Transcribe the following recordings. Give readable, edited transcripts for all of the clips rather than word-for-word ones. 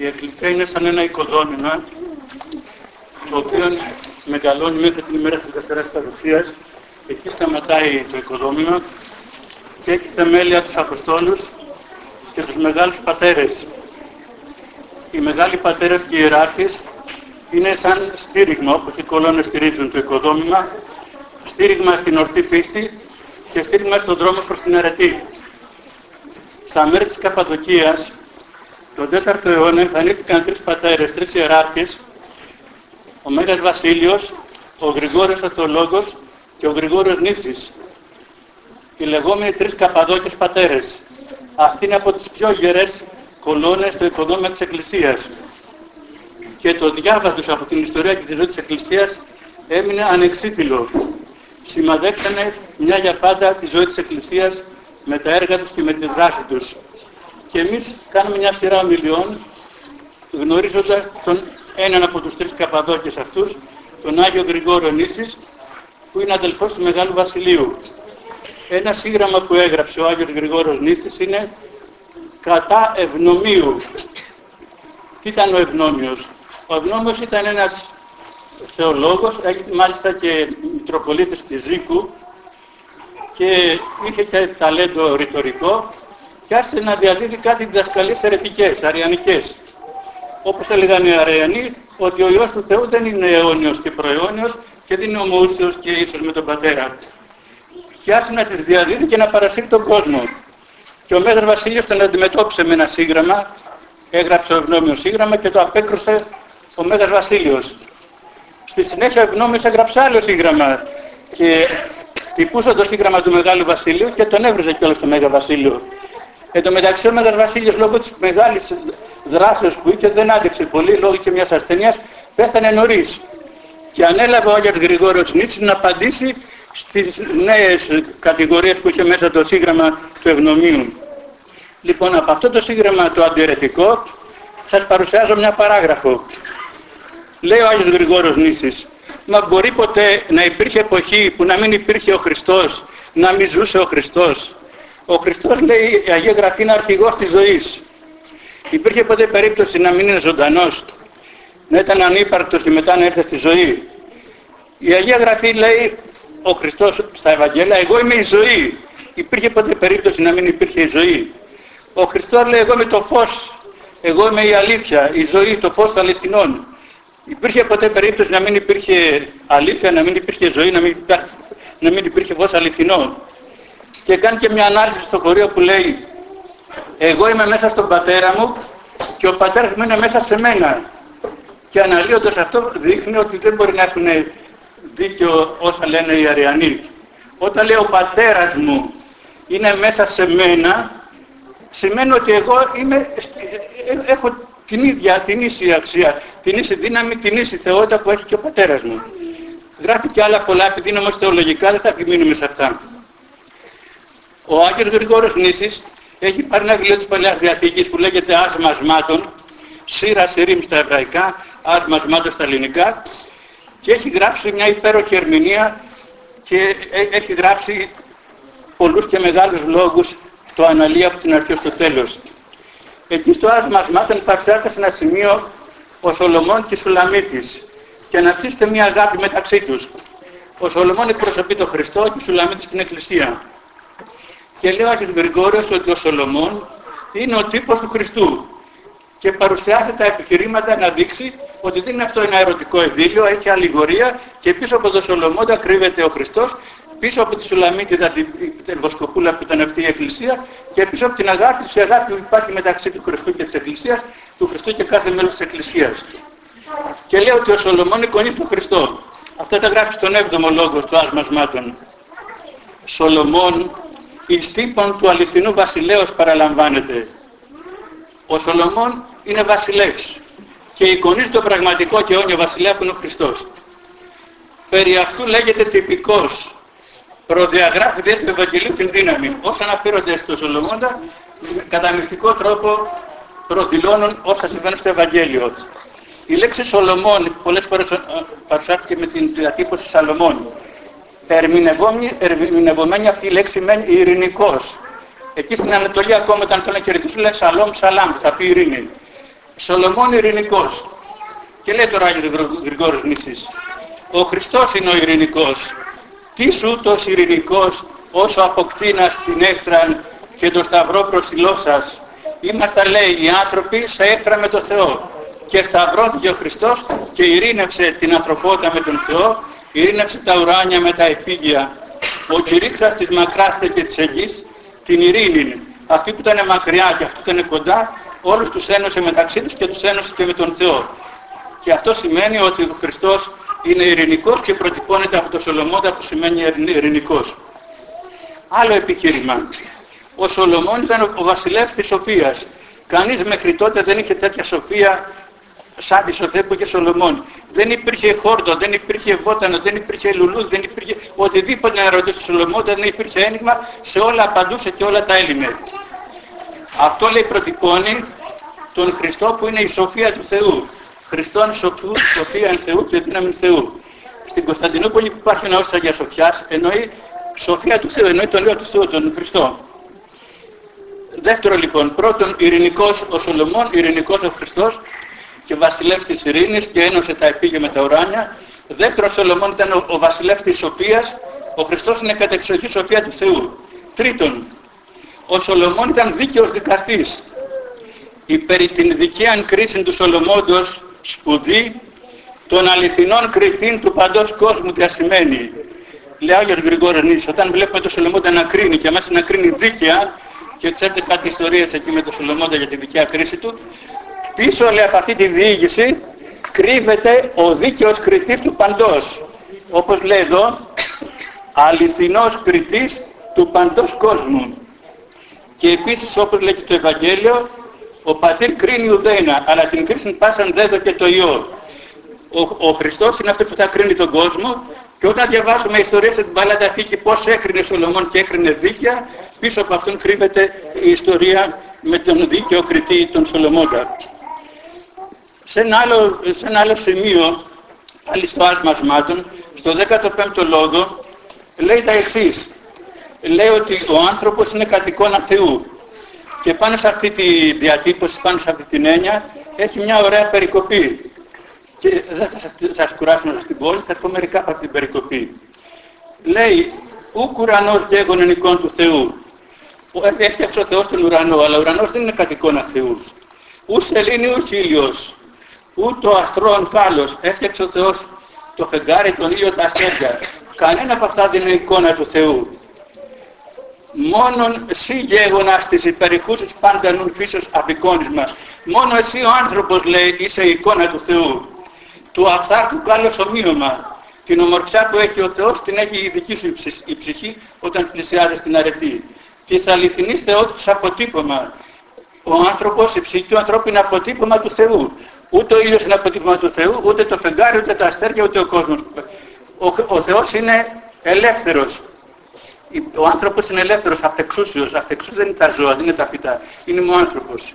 Η Εκκλησία είναι σαν ένα οικοδόμημα, το οποίο μεγαλώνει μέχρι την ημέρα της Δευτέρας Παρουσίας. Εκεί σταματάει το οικοδόμημα και έχει θεμέλια τους Αποστόλους και τους μεγάλους πατέρες. Οι μεγάλοι πατέρες και οι ιεράρχες είναι σαν στήριγμα, όπως οι κολόνες στηρίζουν το οικοδόμημα, στήριγμα στην ορθή πίστη και στήριγμα στον δρόμο προς την αρετή. Στα μέρη της Καπαδοκίας, τον 4ο αιώνα εμφανίστηκαν τρεις πατέρες, τρεις ιεράρχες, ο Μέγας Βασίλειος, ο Γρηγόριος ο Θεολόγος και ο Γρηγόριος Νήσης. Οι λεγόμενοι τρεις Καπαδόκες πατέρες. Αυτοί είναι από τις πιο γερές κολόνες στο οικοδόμημα της Εκκλησίας. Και το διάβα τους από την ιστορία και τη ζωή της Εκκλησίας έμεινε ανεξίτηλο. Σημαδέψανε μια για πάντα τη ζωή της Εκκλησίας με τα έργα τους και με τη δράση τους. Και εμείς κάνουμε μια σειρά ομιλιών γνωρίζοντας τον έναν από τους τρεις Καπαδόκες αυτούς, τον Άγιο Γρηγόριο Νήσης, που είναι αδελφός του Μεγάλου Βασιλείου. Ένα σύγγραμμα που έγραψε ο Άγιος Γρηγόριος Νήσης είναι «Κατά Ευνομίου». Τι ήταν ο Ευνόμιος? Ο Ευνόμιος ήταν ένας θεολόγος, μάλιστα και Μητροπολίτης της Ζήκου, και είχε και ταλέντο ρητορικό και άρχισε να διαδίδει κάτι διδασκαλίες αιρετικές, αριανικές. Όπως έλεγαν οι Αριανοί, ότι ο Υιός του Θεού δεν είναι αιώνιος και προαιώνιος και δεν είναι ομοούσιος και ίσος με τον Πατέρα. Και άρχισε να τις διαδίδει και να παρασύρει τον κόσμο. Και ο Μέγας Βασίλειος τον αντιμετώπισε με ένα σύγγραμμα, έγραψε ο Ευνόμιος σύγγραμμα και το απέκρουσε ο Μέγας Βασίλειος. Στη συνέχεια ο Ευνόμιος έγραψε άλλο σύγγραμμα και χτυπούσε το σύγγραμμα του Μεγάλου Βασιλείου και τον έβριζε κιόλας το Μέγα Βασίλειο. Εν τω μεταξύ ο Μέγας Βασίλειος, λόγω της μεγάλης δράσεως που είχε, δεν άντεξε πολύ, λόγω και μιας ασθενείας, πέθανε νωρίς. Και ανέλαβε ο Άγιος Γρηγόριος Νήσης να απαντήσει στις νέες κατηγορίες που είχε μέσα το σύγγραμμα του Ευνομίου. Λοιπόν, από αυτό το σύγγραμμα το αντιαιρετικό σας παρουσιάζω μια παράγραφο. Λέει ο Άγιος Γρηγόριος Νήσης: «Μα μπορεί ποτέ να υπήρχε εποχή που να μην υπήρχε ο Χριστός, να μην ζούσε ο Χριστός? Ο Χριστός, λέει η Αγία Γραφή, είναι αρχηγός της ζωής. Υπήρχε ποτέ περίπτωση να μην είναι ζωντανός, να ήταν ανύπαρκτος και μετά να έρθει στη ζωή? Η Αγία Γραφή λέει, ο Χριστός στα Ευαγγέλια, εγώ είμαι η ζωή. Υπήρχε ποτέ περίπτωση να μην υπήρχε η ζωή? Ο Χριστός λέει, εγώ είμαι το φως, εγώ είμαι η αλήθεια, η ζωή, το φως των αληθινών. Υπήρχε ποτέ περίπτωση να μην υπήρχε αλήθεια, να μην υπήρχε ζωή, να μην υπήρχε φως αληθινό? Και κάνει και μια ανάλυση στο χωρίο που λέει, εγώ είμαι μέσα στον Πατέρα μου και ο Πατέρας μου είναι μέσα σε μένα. Και αναλύοντας αυτό δείχνει ότι δεν μπορεί να έχουν δίκιο όσα λένε οι Αριανοί. Όταν λέει ο Πατέρας μου είναι μέσα σε μένα, σημαίνει ότι εγώ έχω την ίδια, την ίση αξία, την ίση δύναμη, την ίση θεότητα που έχει και ο Πατέρας μου. Γράφει και άλλα πολλά, επειδή είναι όμως θεολογικά, δεν θα επιμείνουμε σε αυτά. Ο Άγιος Γρηγόριος Νήσης έχει πάρει ένα βιβλίο της Παλαιάς Διαθήκης που λέγεται «Άσμα Ασμάτων», «Σύρα Συρίμ» στα εβραϊκά, «Άσμα Ασμάτων» στα ελληνικά, και έχει γράψει μια υπέροχη ερμηνεία και έχει γράψει πολλούς και μεγάλους λόγους, το αναλύει από την αρχή στο τέλος. Εκεί στο «Άσμα Ασμάτων» παρουσιάζεται σε ένα σημείο ο Σολομών και η Σουλαμίτης και αναπτύσσεται μια αγάπη μεταξύ τους. Ο Σολομών εκπροσωπεί τον Χριστό και η Σουλαμίτης την Εκκλησία. Και λέει ο Άγιος Γρηγόριος ότι ο Σολομών είναι ο τύπος του Χριστού και παρουσιάζει τα επιχειρήματα να δείξει ότι δεν είναι αυτό ένα ερωτικό ειδήλιο, έχει αλληγορία και πίσω από τον Σολομώντα κρύβεται ο Χριστός, πίσω από τη Σουλαμίτιδα την εργοσκοπούλα που ήταν αυτή η Εκκλησία και πίσω από την αγάπη που υπάρχει μεταξύ του Χριστού και της Εκκλησίας, του Χριστού και κάθε μέλος της Εκκλησίας. Και λέει ότι ο Σολομών εικονίζει τον Χριστό. Αυτά τα γράφει στον 7ο λόγο του Άσμα Ασμάτων. Σολομών εις τύπων του αληθινού βασιλέως παραλαμβάνεται. Ο Σολομών είναι βασιλεύς και εικονίζει το πραγματικό και αιώνιο βασιλέα που είναι ο Χριστός. Περί αυτού λέγεται τυπικός. Προδιαγράφει δια του Ευαγγελίου την δύναμη. Όσα αναφέρονται στο Σολομώντα, κατά μυστικό τρόπο προδηλώνουν όσα συμβαίνουν στο Ευαγγέλιο. Η λέξη Σολομών πολλές φορές παρουσιάστηκε με την διατύπωση Σαλομών. Ερμηνευομένη αυτή η λέξη μένει ειρηνικός. Εκεί στην Ανατολή ακόμα όταν θέλουν να χαιρετήσουν λένε Σαλόμ Σαλάμ, θα πει ειρήνη. Σολομών ειρηνικός. Και λέει τώρα Άγιος Γρηγόριος Νησής, ο Χριστός είναι ο ειρηνικός. Τι ούτως ειρηνικός όσο αποκτήνας την έχθραν και το σταυρό προσιλώσας. Είμαστε, λέει, οι άνθρωποι σε έχθρα με τον Θεό. Και σταυρώθηκε ο Χριστός και ειρήνευσε την ανθρωπότητα με τον Θεό, ειρήνευσε τα ουράνια με τα επίγεια. Ο κηρύξας της μακράς και της εγγύς την ειρήνη. Αυτοί που ήταν μακριά και αυτοί που ήταν κοντά, όλους τους ένωσε μεταξύ τους και τους ένωσε και με τον Θεό. Και αυτό σημαίνει ότι ο Χριστός είναι ειρηνικός και προτυπώνεται από το Σολομώντα που σημαίνει ειρηνικός. Άλλο επιχείρημα. Ο Σολομών ήταν ο βασιλεύς της σοφίας. Κανείς μέχρι τότε δεν είχε τέτοια σοφία σαν τη σοφία που είχε Σολομών. Δεν υπήρχε χόρτο, δεν υπήρχε βότανο, δεν υπήρχε λουλούδι, δεν υπήρχε οτιδήποτε να ρωτήσει ο Σολομών, δεν υπήρχε ένιγμα, σε όλα απαντούσε και όλα τα έλυνε. Αυτό, λέει, προτυπώνει τον Χριστό που είναι η σοφία του Θεού. Χριστόν σοφία εν Θεού και δύναμη Θεού. Στην Κωνσταντινούπολη που υπάρχει ο ναός της Αγίας Σοφιάς εννοεί σοφία του Θεού, εννοεί τον Υιό του Θεού, τον Χριστό. Δεύτερο λοιπόν, πρώτον ειρηνικός ο Σολομών, ειρηνικός ο Χριστός και βασιλεύς της ειρήνης και ένωσε τα επίγεια με τα ουράνια. Δεύτερο, ο Σολομών ήταν ο βασιλεύς της σοφίας, ο Χριστός είναι κατεξοχή σοφία του Θεού. Τρίτον, ο Σολομών ήταν δίκαιος δικαστής. Υπέρ την δικαίαν κρίση του Σολομώντος σπουδή των αληθινών κριτήν του παντός κόσμου διασημένει. Λέει ο Άγιος Γρηγόριος Νήσης, όταν βλέπουμε τον Σολομώντα να κρίνει και μάλιστα να κρίνει δίκαια, και ξέρετε κάτι ιστορίες εκεί με τον Σολομώντα για τη δικαία κρίση του, πίσω, λέει, από αυτή τη διήγηση κρύβεται ο δίκαιος κριτής του παντός. Όπως λέει εδώ, αληθινός κριτής του παντός κόσμου. Και επίσης, όπως λέει και το Ευαγγέλιο, ο πατήρ κρίνει ουδένα, αλλά την κρίση πάσαν δέδω και το Υιό. Ο Χριστός είναι αυτός που θα κρίνει τον κόσμο, και όταν διαβάζουμε ιστορίες στην Παλαιά Θήκη πώς έκρινε Σολομών και έκρινε δίκαια, πίσω από αυτόν κρύβεται η ιστορία με τον δίκαιο κριτή τον Σολομώντα. Σε ένα άλλο σημείο, πάλι στο άσμα των, στο 15ο λόγο, λέει τα εξής. Λέει ότι ο άνθρωπος είναι κατ' εικόνα Θεού. Και πάνω σε αυτή τη διατύπωση, πάνω σε αυτή την έννοια, έχει μια ωραία περικοπή. Και δεν θα σας κουράσω να σας την πω, θα σας πω μερικά από αυτή την περικοπή. Λέει, ουκ ουρανός γέγονεν εικόν του Θεού. Έφτιαξε ο Θεός τον ουρανό, αλλά ο ουρανός δεν είναι κατ' εικόνα Θεού. Ου σελήνη ου ήλιος, ου το αστρόν κάλος. Έφτιαξε ο Θεός το φεγγάρι, τον ήλιο, τα αστέρια. Κανένα από αυτά δεν είναι εικόνα του Θεού. Μόνον εσύ γέγονας της υπερηχούσης πάντα νουν φύσεως απεικόνισμα. Μόνο εσύ ο άνθρωπος, λέει, είσαι η εικόνα του Θεού. Του αυθάρτου κάλος ομοίωμα. Την ομορφιά που έχει ο Θεός την έχει η δική σου η ψυχή όταν πλησιάζει στην αρετή. Της αληθινής θεότητας αποτύπωμα. Ο άνθρωπος, η ψυχή του ανθρώπου είναι αποτύπωμα του Θεού. Ούτε ο ήλιος είναι αποτύπωμα του Θεού, ούτε το φεγγάρι, ούτε τα αστέρια, ούτε ο κόσμος. Ο Θεός είναι ελεύθερος. Ο άνθρωπος είναι ελεύθερος, αυτεξούσιος. Αυτεξούσιος δεν είναι τα ζώα, δεν είναι τα φυτά. Είναι ο άνθρωπος.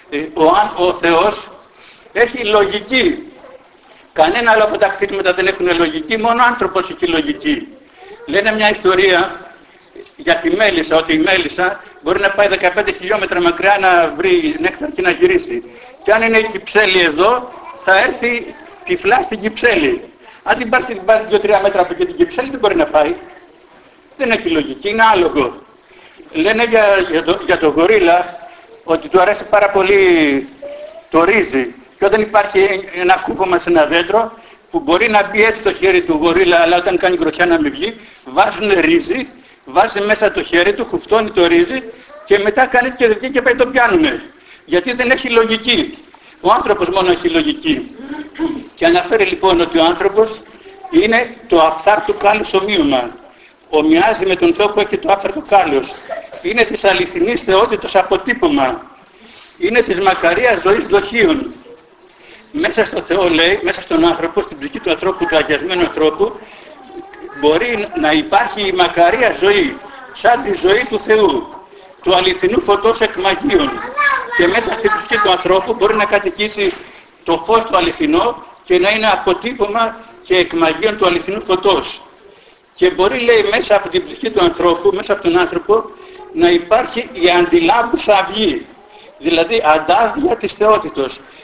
Ο Θεός έχει λογική. Κανένα άλλο από τα κτήματα δεν έχουν λογική, μόνο ο άνθρωπος έχει λογική. Λένε μια ιστορία για τη μέλισσα, ότι η μέλισσα μπορεί να πάει 15 χιλιόμετρα μακριά να βρει νέκταρ και να γυρίσει. Και αν είναι η κυψέλη εδώ, θα έρθει τυφλά στην κυψέλη. Αν την πάρει 2-3 μέτρα από εκεί την κυψέλη, δεν μπορεί να πάει. Δεν έχει λογική, είναι άλογο. Λένε για το γορίλα ότι του αρέσει πάρα πολύ το ρύζι. Και όταν υπάρχει ένα κούπομα σε ένα δέντρο που μπορεί να μπει έτσι το χέρι του γορίλα, αλλά όταν κάνει γκροχιά να μην βγει, βάζουν ρύζι, βάζει μέσα το χέρι του, χουφτώνει το ρύζι και μετά κάνει και βγει και πάει το πιάνουμε. Γιατί δεν έχει λογική. Ο άνθρωπος μόνο έχει λογική. Και αναφέρει λοιπόν ότι ο άνθρωπος είναι το αφθάρτου κάλους ομοίωμα. Ομοιάζει με τον Θεό που έχει το άφθαρτο κάλος. Είναι της αληθινής θεότητος αποτύπωμα. Είναι της μακαρίας ζωής δοχείων. Μέσα στο Θεό, λέει, μέσα στον άνθρωπο, στην ψυχή του ανθρώπου, του αγιασμένου ανθρώπου, μπορεί να υπάρχει η μακαρία ζωή, σαν τη ζωή του Θεού, του αληθινού φωτός εκμαγείων. Και μέσα στην ψυχή του ανθρώπου μπορεί να κατοικήσει το φως του αληθινό και να είναι αποτύπωμα και εκμαγείων του αληθινού φωτός. Και μπορεί, λέει, μέσα από την ψυχή του ανθρώπου, μέσα από τον άνθρωπο, να υπάρχει η αντιλάμπουσα αυγή. Δηλαδή αντάδεια της θεότητος.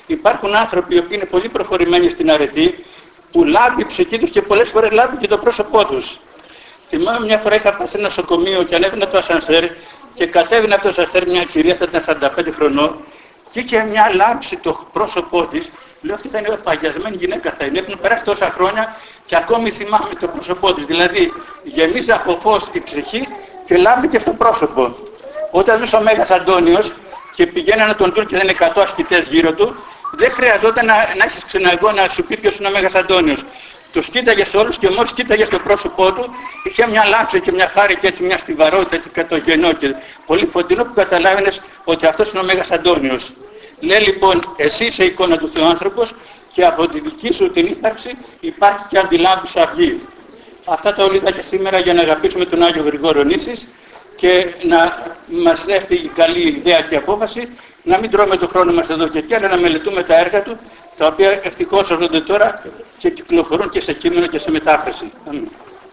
υπάρχουν άνθρωποι οι οποίοι είναι πολύ προχωρημένοι στην αρετή, που λάμπει η ψυχή τους και πολλές φορές λάμπει και το πρόσωπό τους. Θυμάμαι μια φορά είχα πάει σε ένα νοσοκομείο και ανέβαινα το ασανσέρ και κατέβαινε από το ασανσέρ μια κυρία, θα ήταν 45 χρονών, και είχε μια λάμψη το πρόσωπό της. Λέω, αυτή θα είναι παγιασμένη γυναίκα, θα είναι. Έχουν περάσει τόσα χρόνια και ακόμη θυμάμαι το πρόσωπό της. Δηλαδή γεμίζει από φως η ψυχή και λάμπει και στο πρόσωπο. Όταν ζούσε ο Μέγας Αντώνιος και πηγαίνανε να τον δουν και δεν είναι 100 ασκητές γύρω του, δεν χρειαζόταν να έχεις ξεναγό να σου πει ποιος είναι ο Μέγας Αντώνιος. Τους κοίταγε σε όλους και μόλις κοίταγε στο πρόσωπό του, είχε μια λάμψη και μια χάρη και έτσι μια στιβαρότητα και κατογενό και πολύ φωτεινό, που καταλάβαινες ότι αυτός είναι ο Μέγας Αντώνιος. Λέει λοιπόν, εσύ είσαι εικόνα του Θεού άνθρωπος και από τη δική σου την ύπαρξη υπάρχει και αντιλάμπουσα αυγή. Αυτά τα όλα και σήμερα για να αγαπήσουμε τον Άγιο Γρηγόριο Νήσης και να μας έρθει η καλή ιδέα και απόφαση να μην τρώμε τον χρόνο μας εδώ και εκεί, αλλά να μελετούμε τα έργα του, τα οποία ευτυχώς έρχονται τώρα και κυκλοφορούν και σε κείμενο και σε μετάφραση. Αμήν.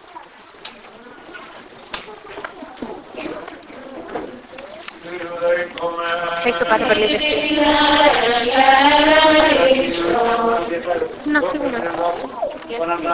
Ευχαριστώ πάρα πολύ, Δευτή. Να φύγουμε.